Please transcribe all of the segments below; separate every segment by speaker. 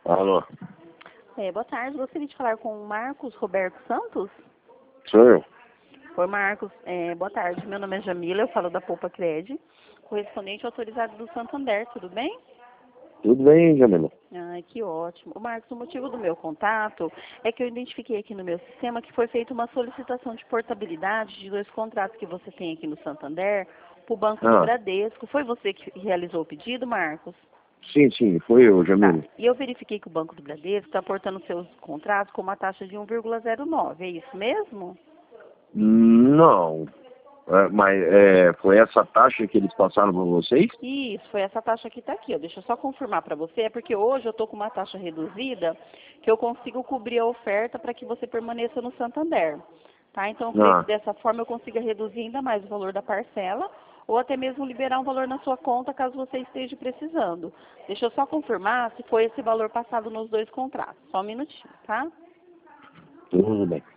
Speaker 1: Alô,
Speaker 2: Boa tarde, gostaria de falar com o Marcos Roberto Santos.
Speaker 1: sou eu?
Speaker 2: Oi, Marcos, boa tarde, meu nome é Jamila, eu falo da Poupa Cred, correspondente autorizado do Santander, tudo bem?
Speaker 1: Tudo bem, Jamila?
Speaker 2: Ai, que ótimo. Ô, Marcos, o motivo do meu contato é que eu identifiquei aqui no meu sistema que foi feita uma solicitação de portabilidade de 2 contratos que você tem aqui no Santander para o Banco do
Speaker 1: Ah,
Speaker 2: Bradesco. Foi você que realizou o pedido, Marcos?
Speaker 1: sim, foi eu,
Speaker 2: Tá.
Speaker 1: Jamila.
Speaker 2: E eu verifiquei que o Banco do Bradesco está aportando seus contratos com uma taxa de 1,09. É isso mesmo?
Speaker 1: Não, mas foi essa taxa que eles passaram para vocês?
Speaker 2: Isso, foi essa taxa que está aqui, ó. Deixa eu só confirmar para você. É porque hoje eu estou com uma taxa reduzida que eu consigo cobrir a oferta para que você permaneça no Santander. Tá? Então, eu creio que
Speaker 1: Ah,
Speaker 2: dessa forma eu consiga reduzir ainda mais o valor da parcela ou até mesmo liberar um valor na sua conta caso você esteja precisando. Deixa eu só confirmar se foi esse valor passado nos 2 contratos. Só um minutinho, tá?
Speaker 1: tudo bem.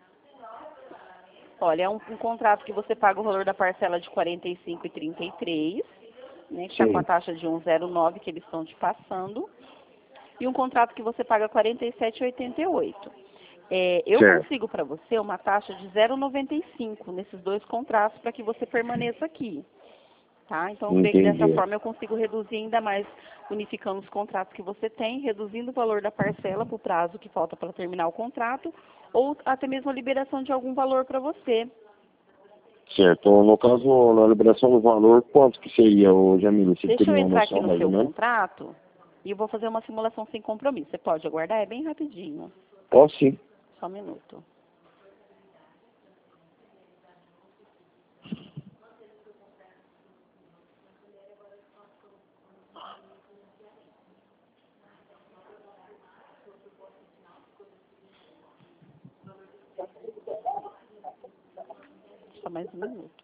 Speaker 2: Olha, é um contrato que você paga o valor da parcela de R$ 45,33, né, que está com a
Speaker 1: Sim,
Speaker 2: taxa de 1,09 que eles estão te passando, e um contrato que você paga R$ 47,88. Eu
Speaker 1: certo.
Speaker 2: consigo para você uma taxa de 0,95 nesses 2 contratos para que você permaneça aqui. Tá? Então, eu creio que dessa
Speaker 1: Entendi.
Speaker 2: forma eu consigo reduzir ainda mais, unificando os contratos que você tem, reduzindo o valor da parcela para o prazo que falta para terminar o contrato, ou até mesmo a liberação de algum valor para você.
Speaker 1: Certo. Então, no caso, na liberação do valor, quanto que seria, ô, Jamila? Você
Speaker 2: Deixa eu
Speaker 1: teria uma
Speaker 2: entrar aqui
Speaker 1: noção,
Speaker 2: no
Speaker 1: mais ou
Speaker 2: seu
Speaker 1: menos?
Speaker 2: contrato e eu vou fazer uma simulação sem compromisso. Você pode aguardar? É bem rapidinho.
Speaker 1: Posso sim.
Speaker 2: Só um minuto. Só mais um minuto.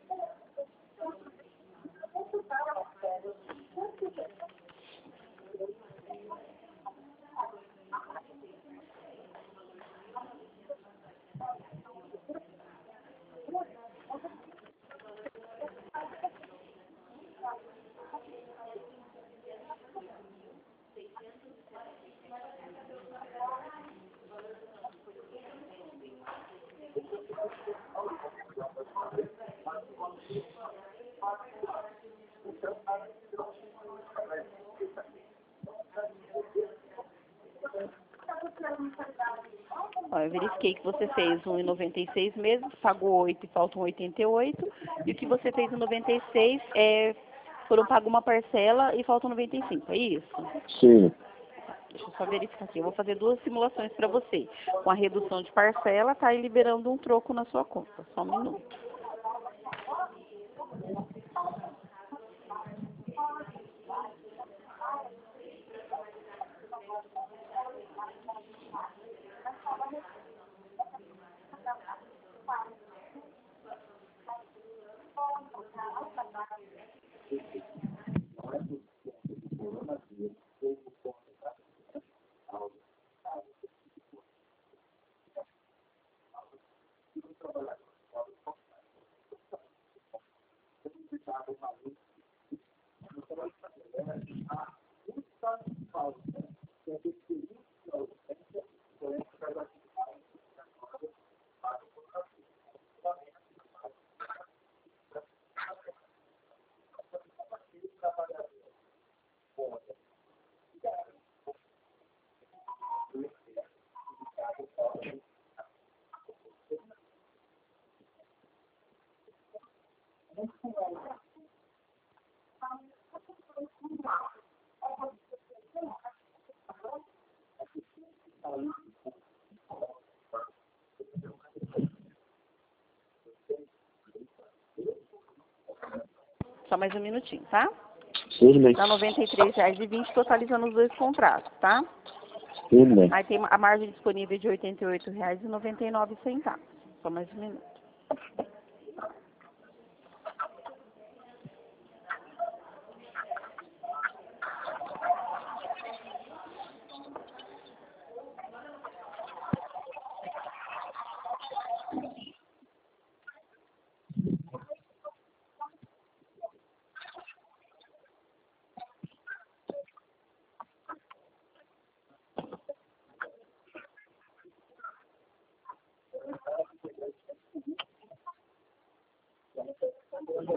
Speaker 2: Ó, eu verifiquei que você fez um em 96 meses, pagou 8 e faltam 88. E o que você fez em 96 foram pago uma parcela e faltam 95, é isso?
Speaker 1: Sim.
Speaker 2: Deixa eu só verificar aqui. Eu vou fazer 2 simulações para você. Com a redução de parcela, tá? E liberando um troco na sua conta. Só um minuto. Só mais um minutinho, tá?
Speaker 1: Tudo bem.
Speaker 2: Dá R$ 93,20, totalizando os 2 contratos, tá?
Speaker 1: Tudo bem.
Speaker 2: Aí tem a margem disponível de R$ 88,99. Só mais um minuto.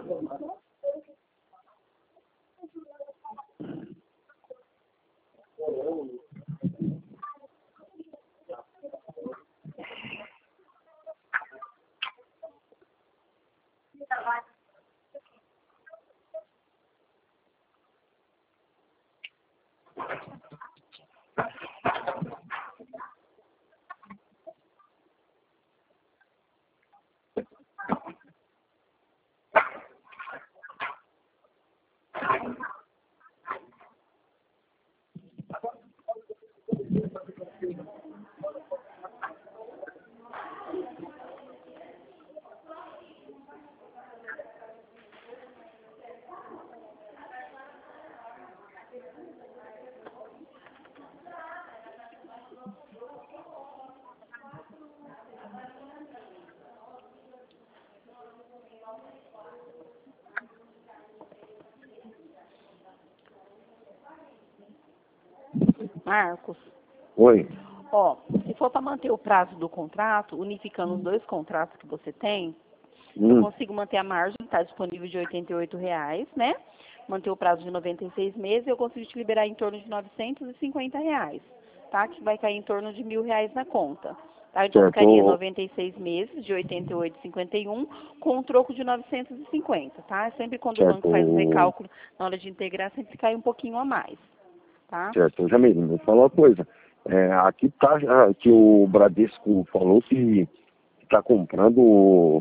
Speaker 2: Marcos,
Speaker 1: Oi.
Speaker 2: ó, se for para manter o prazo do contrato, unificando os dois contratos que você tem, eu consigo manter a margem, está disponível de R$ 88,00, né? Manter o prazo de 96 meses, eu consigo te liberar em torno de R$ 950,00, tá? Que vai cair em torno de R$ 1.000 na conta. Tá? Então, ficaria 96 meses de 88,51 com um troco de 950, tá? Sempre quando o banco faz o recálculo na hora de integrar, sempre cai um pouquinho a mais, tá?
Speaker 1: Certo, Jamile, vou falar uma coisa. Aqui tá que o Bradesco falou que está comprando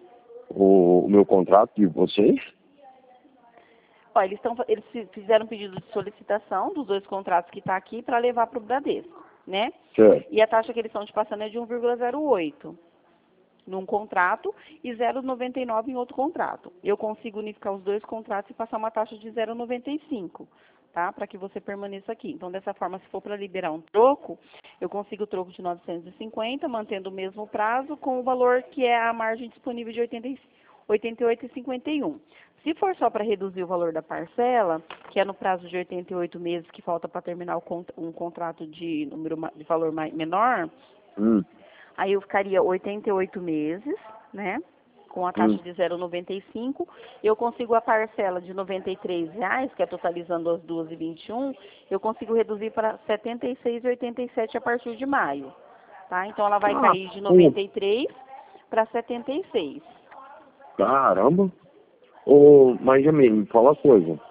Speaker 1: o meu contrato de vocês.
Speaker 2: Ó, eles fizeram um pedido de solicitação dos dois contratos que está aqui para levar para o Bradesco, né?
Speaker 1: Certo.
Speaker 2: E a taxa que eles estão te passando é de 1,08 num contrato e 0,99 em outro contrato. Eu consigo unificar os dois contratos e passar uma taxa de 0,95, tá? Para que você permaneça aqui. Então, dessa forma, se for para liberar um troco, eu consigo o troco de 950, mantendo o mesmo prazo, com o valor que é a margem disponível de 88,51. Se for só para reduzir o valor da parcela, que é no prazo de 88 meses que falta para terminar um contrato de valor menor, aí eu ficaria 88 meses, né? Com a taxa de 0,95, eu consigo a parcela de R$ 93,00, que é totalizando as 2,21, eu consigo reduzir para R$ 76,87 a partir de maio, tá? Então ela vai cair de 93 para 76.
Speaker 1: Caramba! Mas, Jamile, me fala uma coisa.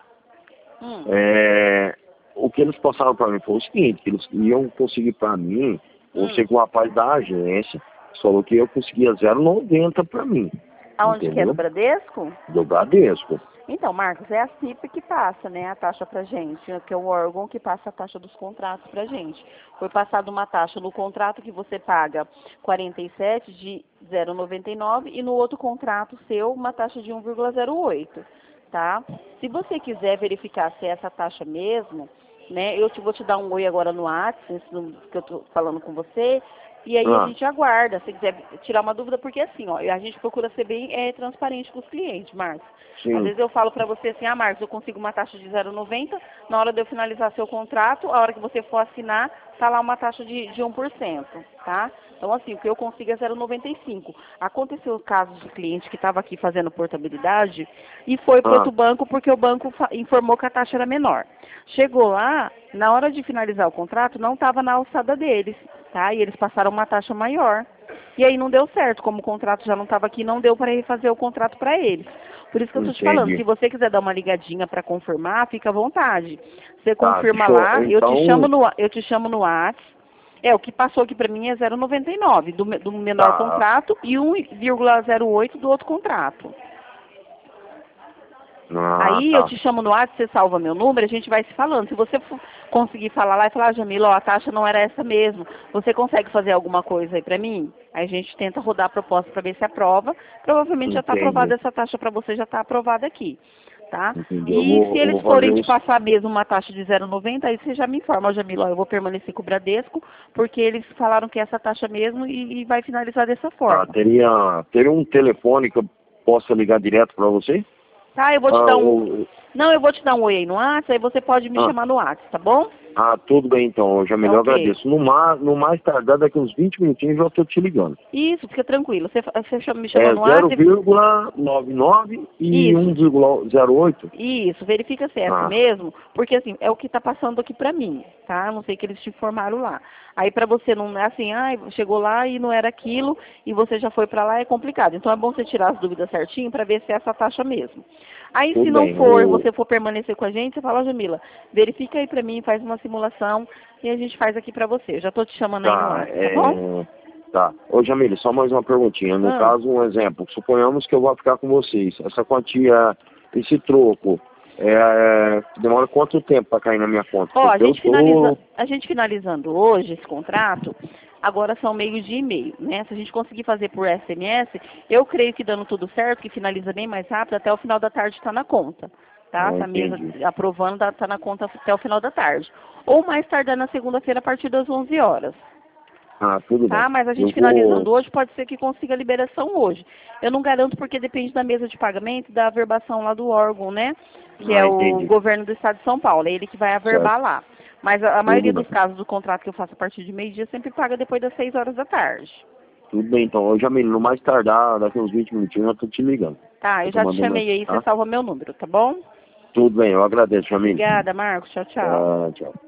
Speaker 1: O que eles passaram para mim foi o seguinte, que eles iam conseguir para mim, você com o rapaz da agência, falou que eu conseguia 0,90 para mim.
Speaker 2: Aonde
Speaker 1: entendeu?
Speaker 2: que é? No Bradesco?
Speaker 1: Do Bradesco.
Speaker 2: Então, Marcos, é a CIP que passa, né, a taxa pra gente, que é o órgão que passa a taxa dos contratos pra gente. Foi passada uma taxa no contrato que você paga 47 de 0,99 e no outro contrato seu uma taxa de 1,08, tá? Se você quiser verificar se é essa taxa mesmo, né, eu vou te dar um oi agora no WhatsApp, que eu tô falando com você, e aí a gente aguarda, se quiser tirar uma dúvida, porque assim, ó, a gente procura ser bem transparente com os clientes, Marcos. Às vezes eu falo para você assim, Marcos, eu consigo uma taxa de 0,90, na hora de eu finalizar seu contrato, a hora que você for assinar, tá lá uma taxa de 1%, tá? Então, assim, o que eu consigo é 0,95. Aconteceu casos de cliente que estava aqui fazendo portabilidade e foi para outro banco porque o banco informou que a taxa era menor. Chegou lá, na hora de finalizar o contrato, não estava na alçada deles, tá? E eles passaram uma taxa maior. E aí não deu certo, como o contrato já não estava aqui, não deu para refazer o contrato para eles. Por isso que eu estou te falando, se você quiser dar uma ligadinha para confirmar, fica à vontade. Você confirma lá, então... eu te chamo no WhatsApp. O que passou aqui para mim é 0,99 do menor contrato e 1,08 do outro contrato. Aí eu te chamo no WhatsApp, você salva meu número, a gente vai se falando. Se você conseguir falar lá e falar, Jamila, a taxa não era essa mesmo, você consegue fazer alguma coisa aí pra mim? Aí a gente tenta rodar a proposta para ver se aprova. Provavelmente já está aprovada essa taxa para você, já está aprovada aqui, tá? E se eles forem te passar mesmo uma taxa de 0,90, aí você já me informa, Jamila, eu vou permanecer com o Bradesco, porque eles falaram que é essa taxa mesmo e vai finalizar dessa forma.
Speaker 1: Teria um telefone que eu possa ligar direto para você?
Speaker 2: Tá, eu vou te dar um... Não, eu vou te dar um oi aí no WhatsApp, aí você pode me chamar no WhatsApp, tá bom?
Speaker 1: Ah, tudo bem então, eu já melhor
Speaker 2: Ok.
Speaker 1: agradeço. No mais tardar, daqui uns 20 minutinhos eu já estou te ligando.
Speaker 2: Isso, fica tranquilo. Você me
Speaker 1: É
Speaker 2: chamou no WhatsApp.
Speaker 1: 0,99 e
Speaker 2: Isso.
Speaker 1: 1,08.
Speaker 2: Isso, verifica se é essa
Speaker 1: Ah,
Speaker 2: mesmo, porque assim, é o que está passando aqui para mim, tá? Não sei que eles te informaram lá. Aí para você não é assim, chegou lá e não era aquilo e você já foi para lá, é complicado. Então é bom você tirar as dúvidas certinho para ver se é essa taxa mesmo. Aí se
Speaker 1: tudo
Speaker 2: não
Speaker 1: bem.
Speaker 2: for, você for permanecer com a gente, você fala, Jamila, verifica aí para mim, faz uma simulação e a gente faz aqui para você. Eu já tô te chamando aí no
Speaker 1: Tá,
Speaker 2: WhatsApp, tá bom?
Speaker 1: tá. Ô, Jamile, só mais uma perguntinha. No
Speaker 2: Ah.
Speaker 1: caso, um exemplo. Suponhamos que eu vou ficar com vocês. Essa quantia, esse troco, demora quanto tempo para cair na minha conta?
Speaker 2: Ó,
Speaker 1: Porque eu tô...
Speaker 2: a gente finalizando hoje esse contrato, agora são 12h30, né? Se a gente conseguir fazer por SMS, eu creio que dando tudo certo, que finaliza bem mais rápido, até o final da tarde está na conta, tá?
Speaker 1: Ah,
Speaker 2: Essa mesa
Speaker 1: entendi.
Speaker 2: aprovando está na conta até o final da tarde. Ou mais tardar na segunda-feira a partir das 11 horas.
Speaker 1: Ah, tudo bem.
Speaker 2: Tá, mas a
Speaker 1: Eu
Speaker 2: gente
Speaker 1: vou...
Speaker 2: finalizando hoje, pode ser que consiga a liberação hoje. Eu não garanto porque depende da mesa de pagamento e da averbação lá do órgão, né? Que é
Speaker 1: Ah,
Speaker 2: o
Speaker 1: entendi.
Speaker 2: governo do estado de São Paulo, é ele que vai
Speaker 1: Certo.
Speaker 2: averbar lá. Mas a
Speaker 1: Tudo
Speaker 2: maioria
Speaker 1: bem.
Speaker 2: dos casos do contrato que eu faço a partir de meio-dia sempre paga depois das 6 horas da tarde.
Speaker 1: Tudo bem, então. Ô, Jamile, no mais tardar, daqui uns 20 minutinhos eu tô te ligando.
Speaker 2: Tá,
Speaker 1: Eu
Speaker 2: eu
Speaker 1: tô
Speaker 2: já te
Speaker 1: mandando,
Speaker 2: chamei aí, você
Speaker 1: tá?
Speaker 2: salva meu número, tá bom?
Speaker 1: Tudo bem, eu agradeço, Jamile.
Speaker 2: Obrigada, Marcos. Tchau, tchau.
Speaker 1: Tchau, tchau.